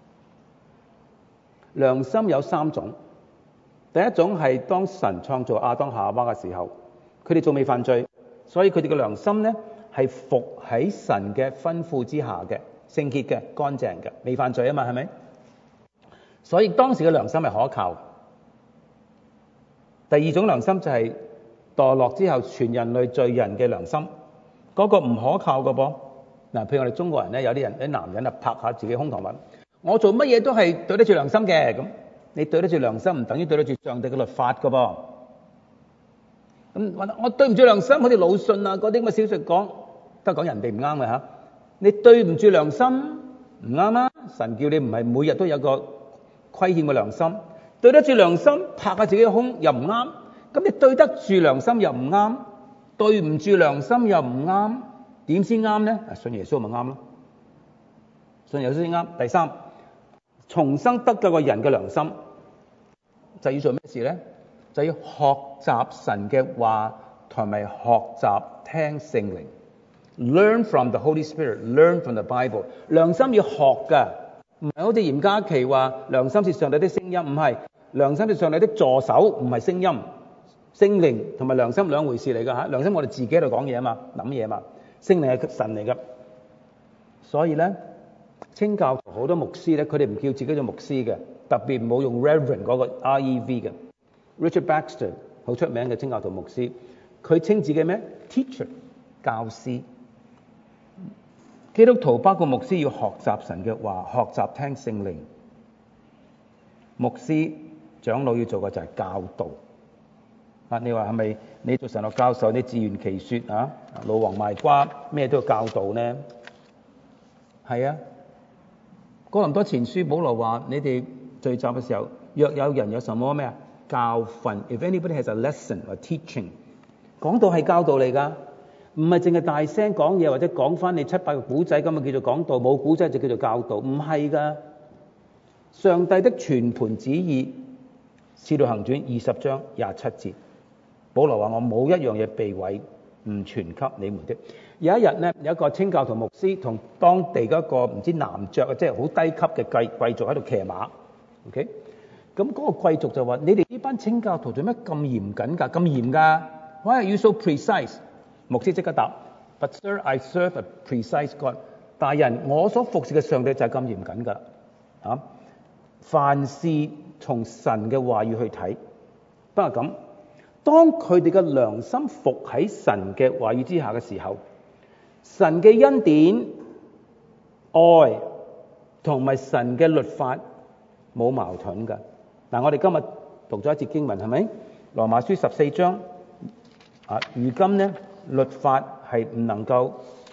良心有3種。第一種係當神創造亞當夏娃嘅時候，佢哋仲未犯罪，所以佢哋嘅良心咧係服喺神嘅吩咐之下嘅，聖潔嘅、乾淨嘅，未犯罪啊嘛，係咪？所以當時嘅良心係可靠。第二種良心就係墮落之後全人類罪人嘅良心，嗰個唔可靠嘅噃。嗱，譬如我哋中國人咧，有啲人啲男人啊拍下自己胸膛話：我做乜嘢都係對得住良心嘅。咁你對得住良心，唔等於對得住上帝嘅律法嘅噃。咁我對唔住良心，好似魯迅啊嗰啲咁嘅小説講，都係講人哋唔啱嘅嚇。你對唔住良心唔啱啊！神叫你唔係每日都有個虧欠嘅良心，對得住良心拍下自己嘅胸又唔啱。咁你對得住良心又唔啱，對唔住良心又唔啱，點先啱咧？信耶穌咪啱咯，信耶穌先啱。第三，重生得救嘅人嘅良心就要做咩事咧？就要學習神嘅話，同埋學習聽聖靈。Learn from the Holy Spirit, learn from the Bible。良心要學㗎，唔係好似嚴嘉琪話良心是上帝的聲音，唔係，良心是上帝的助手，唔係聲音。聖靈同埋良心兩回事嚟㗎嚇。良心我哋自己喺度講嘢啊嘛，諗嘢啊嘛。聖靈係神嚟㗎。所以咧，清教徒好多牧師咧，佢哋唔叫自己做牧師嘅，特別唔好用 Reverend 嗰個 R-E-V 嘅。Richard Baxter 好出名嘅清教徒牧師，佢稱自己咩 ？Teacher 教師。基督徒包括牧師要學習神嘅話，學習聽聖靈。牧師長老要做嘅就係教導。你話係咪你做神學教授，你自圓其說啊？老王賣瓜，咩都要教導呢？係啊。哥林多前書保羅話：你哋聚集嘅時候，若有人有什麼咩啊教訓 ，if anybody has a lesson or teaching， 講道係教導嚟㗎。 唔係淨係大聲講嘢或者講翻你7、8個古仔咁啊叫做講道，冇古仔就叫做教導，唔係㗎。上帝的全盤旨意，使徒行傳20章27節，保羅話我冇一樣嘢避諱唔傳給你們的。有一日咧，有一個清教徒牧師同當地嗰個唔知男爵啊，即係好低級嘅貴族喺度騎馬。OK， 咁嗰個貴族就話：你哋呢班清教徒做咩咁嚴謹㗎？咁嚴㗎 ？Why are you so precise？ 牧師即刻答：But sir, I serve a precise God。大人，我所服侍嘅上帝就係咁嚴謹㗎。啊，凡事從神嘅話語去睇。不過咁，當佢哋嘅良心服喺神嘅話語之下嘅時候，神嘅恩典、愛同埋神嘅律法冇矛盾㗎。嗱，我哋今日讀咗一節經文，係咪？羅馬書14章啊，如今呢，律法係唔能夠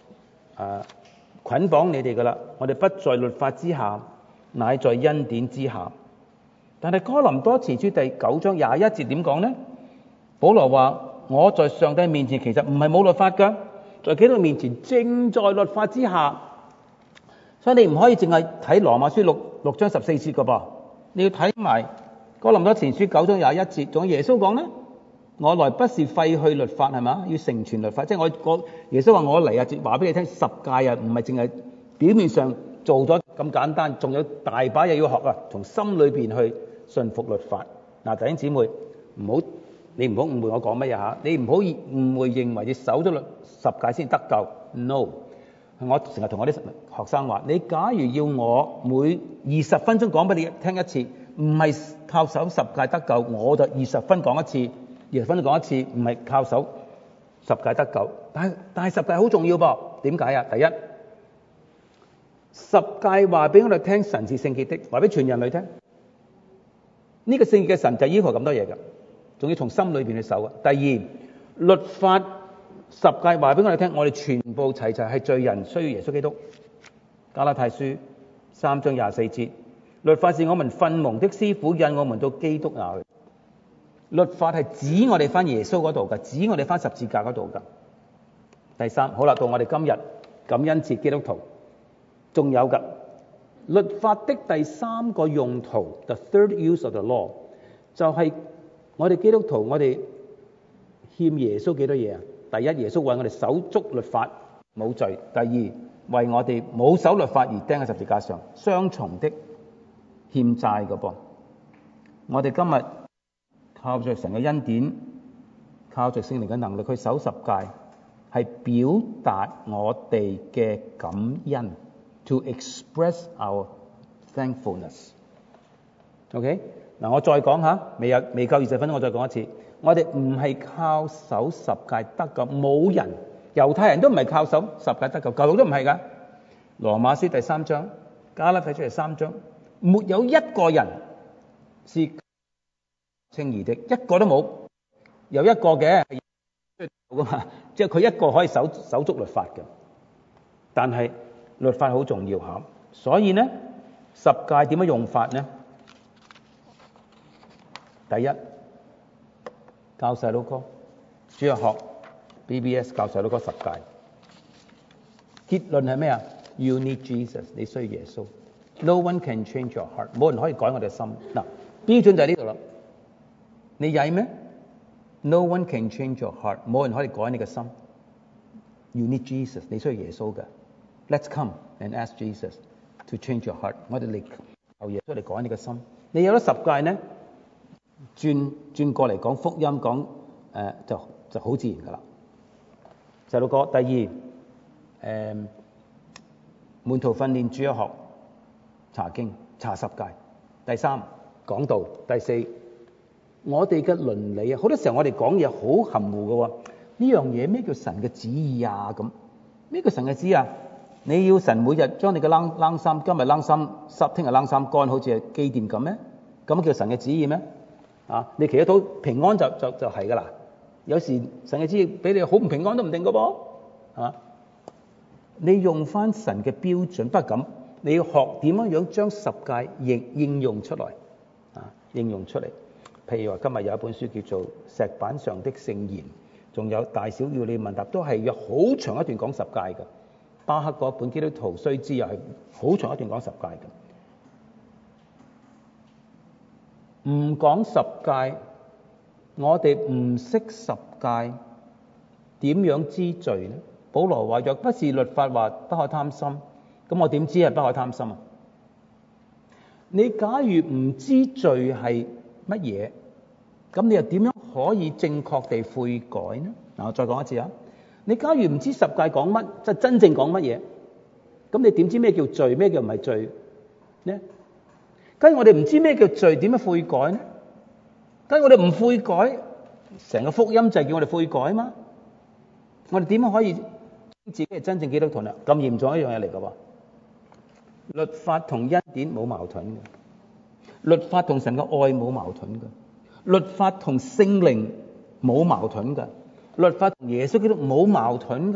捆綁你哋㗎啦。我哋不在律法之下，乃在恩典之下。但係哥林多前書第9章21節點講呢？保羅話：我在上帝面前其實唔係冇律法㗎，在基督面前正在律法之下。所以你唔可以淨係睇羅馬書6章14節㗎噃，你要睇埋哥林多前書9章21節。仲有耶穌講呢：我來不是廢去律法，係嘛？要成全律法。即係我耶穌話我嚟啊，話俾你聽，十誡啊，唔係淨係表面上做咗咁簡單，仲有大把嘢要學啊，從心裏邊去順服律法。嗱，弟兄姊妹，你唔好誤會我講乜嘢嚇，你唔好誤會認為你守咗十誡先得救。No， 我成日同我啲學生話：你假如要我每20分鐘講俾你聽一次，唔係靠守十誡得救，我就20分講一次，20分鐘講一次，唔係靠守十誡得救。但係十誡好重要噃，點解啊？第一，十誡話俾我哋聽，神是聖潔的，話俾全人類聽。呢個聖潔嘅神就要求咁多嘢㗎。仲要從心裏邊去守啊！第二，律法十誡話俾我哋聽，我哋全部齊齊係罪人，需要耶穌基督。加拉太書3章24節，律法是我們訓蒙的師傅，引我們到基督那裏。律法係指我哋翻耶穌嗰度㗎，指我哋翻十字架嗰度㗎。第三，好啦，到我哋今日感恩節，基督徒仲有㗎。律法的第三個用途 ，the third use of the law， 就係我哋基督徒，我哋欠耶穌幾多嘢啊？第一，耶穌為我哋守足律法冇罪；第二，為我哋冇守律法而釘喺十字架上，雙重的欠債㗎噃。我哋今日靠着神嘅恩典，靠着聖靈嘅能力去守十誡，係表達我哋嘅感恩 ，to express our thankfulness。OK。嗱，我再講下，未夠20分鐘，我再講一次。我哋唔係靠守十誡得救，冇人，猶太人都唔係靠守十誡得救，舊約都唔係㗎。羅馬書第3章，加拉太書第3章，沒有一個人是稱義的，一個都冇。有一個嘅係㗎嘛，即係佢一個可以守足律法嘅。但係律法好重要嚇，所以呢，十誡點樣用法呢？第一，教細佬哥，主日學 BBS 教細佬哥十誡。結論係咩啊？ You need Jesus， 你需要耶穌。No one can change your heart， 冇人可以改我哋嘅心。嗱，標準就喺呢度啦。你曳咩？ No one can change your heart， 冇人可以改你嘅心。You need Jesus， 你需要耶穌嘅。Let's come and ask Jesus to change your heart。我哋嚟求耶穌嚟改你嘅心。你有咗十誡呢？轉過嚟講福音，講就好自然噶啦。細路哥，第二，門徒訓練，主日學查經查十誡。第三，講道。第四，我哋嘅倫理啊，好多時候我哋講嘢好含糊嘅喎。呢樣嘢咩叫神嘅旨意啊？咁咩叫神嘅旨意啊？你要神每日將你嘅冷衫，今日冷衫濕，聽日冷衫乾，好似係機電咁咩？咁叫神嘅旨意咩？啊！你祈禱平安就係噶啦。有時神嘅旨意俾你好唔平安都唔定噶噃。啊！你用翻神嘅標準，不過咁你要學點樣將十誡應用出來啊！應用出嚟。譬如話今日有一本書叫做《石板上的聖言》， 仲有大小要理問答，都係有好長一段講十誡嘅。巴克嗰本《基督徒須知》又係好長一段講十誡嘅。唔講十誡，我哋唔識十誡，點樣知罪呢？保羅話：若不是律法話不可貪心，咁我點知係不可貪心啊？你假如唔知罪係乜嘢，咁你又點樣可以正確地悔改呢？嗱，我再講一次啊！你假如唔知十誡講乜，即係真正講乜嘢，咁你點知咩叫罪，咩叫唔係罪呢？假如我哋唔知咩叫罪，點樣悔改呢？假如我哋唔悔改，成個福音就係叫我哋悔改嘛？我哋點樣可以自己係真正基督徒呢？咁嚴重一樣嘢嚟㗎喎！律法同恩典冇矛盾嘅，律法同神嘅愛冇矛盾嘅，律法同聖靈冇矛盾嘅，律法同耶穌基督冇矛盾嘅。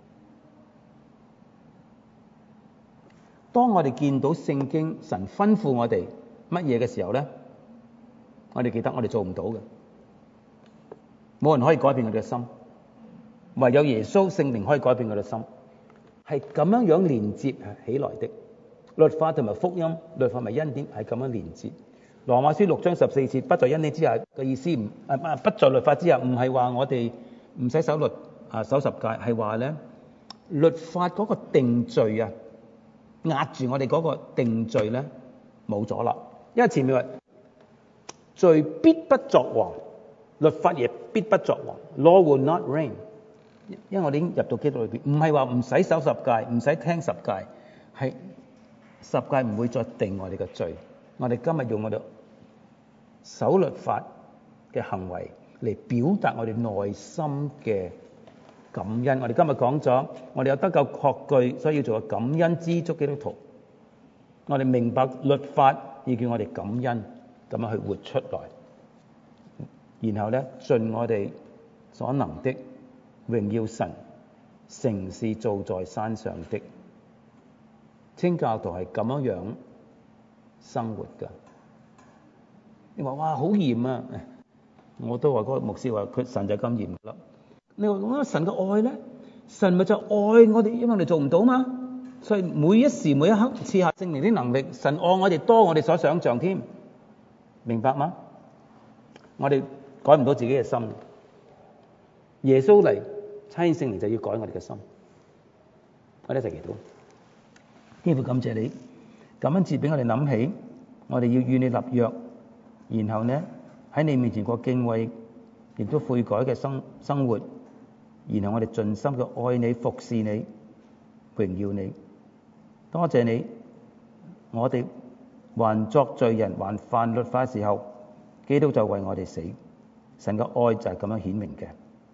當我哋見到聖經神吩咐我哋乜嘢嘅時候咧，我哋記得我哋做唔到嘅，冇人可以改變我哋嘅心，唯有耶穌聖靈可以改變我哋嘅心，係咁樣樣連接起來的。律法同埋福音，律法同埋恩典係咁樣連接。羅馬書6章14節，不在恩典之下嘅意思不在律法之下，唔係話我哋唔使守守十誡，係話咧律法嗰個定罪啊，壓住我哋嗰個定罪咧冇咗啦。因為前面話罪必不作王，律法亦必不作王。Law will not reign。因為我哋已經入到基督裏邊，唔係話唔使守十誡，唔使聽十誡，係十誡唔會再定我哋嘅罪。我哋今日用我哋守律法嘅行為嚟表達我哋內心嘅感恩。我哋今日講咗，我哋有得救確據，所以要做個感恩知足基督徒。我哋明白律法要叫我哋感恩，咁樣去活出來，然後咧盡我哋所能的榮耀神，城是造在山上的。清教徒係咁樣樣生活㗎。你話哇好嚴啊！我都話嗰個牧師話神就咁嚴啦。你話咁神嘅愛咧，神咪就愛我哋，因為我哋做唔到嘛。所以每一時每一刻賜下聖靈啲能力，神愛我哋多我哋所想象添，明白嗎？我哋改唔到自己嘅心，耶穌嚟差遣聖靈就要改我哋嘅心。我哋一齊祈禱。天父感謝你，感恩節俾我哋諗起，我哋要與你立約，然後呢喺你面前過敬畏，亦都悔改嘅生活，然後我哋盡心嘅愛你、服侍你、榮耀你。多謝你，我哋還作罪人、還犯律法嘅時候，基督就為我哋死。神嘅愛就係咁樣顯明嘅。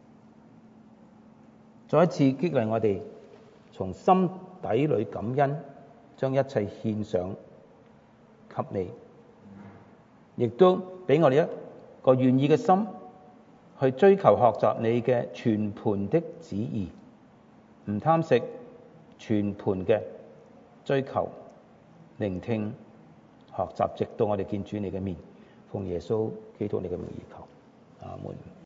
再一次激勵我哋從心底裏感恩，將一切獻上給你，亦都俾我哋一個願意嘅心去追求學習你嘅全盤的旨意，唔貪食，全盤嘅追求、聆聽、學習，直到我哋見主你嘅面。奉耶穌基督你嘅名而求，阿門。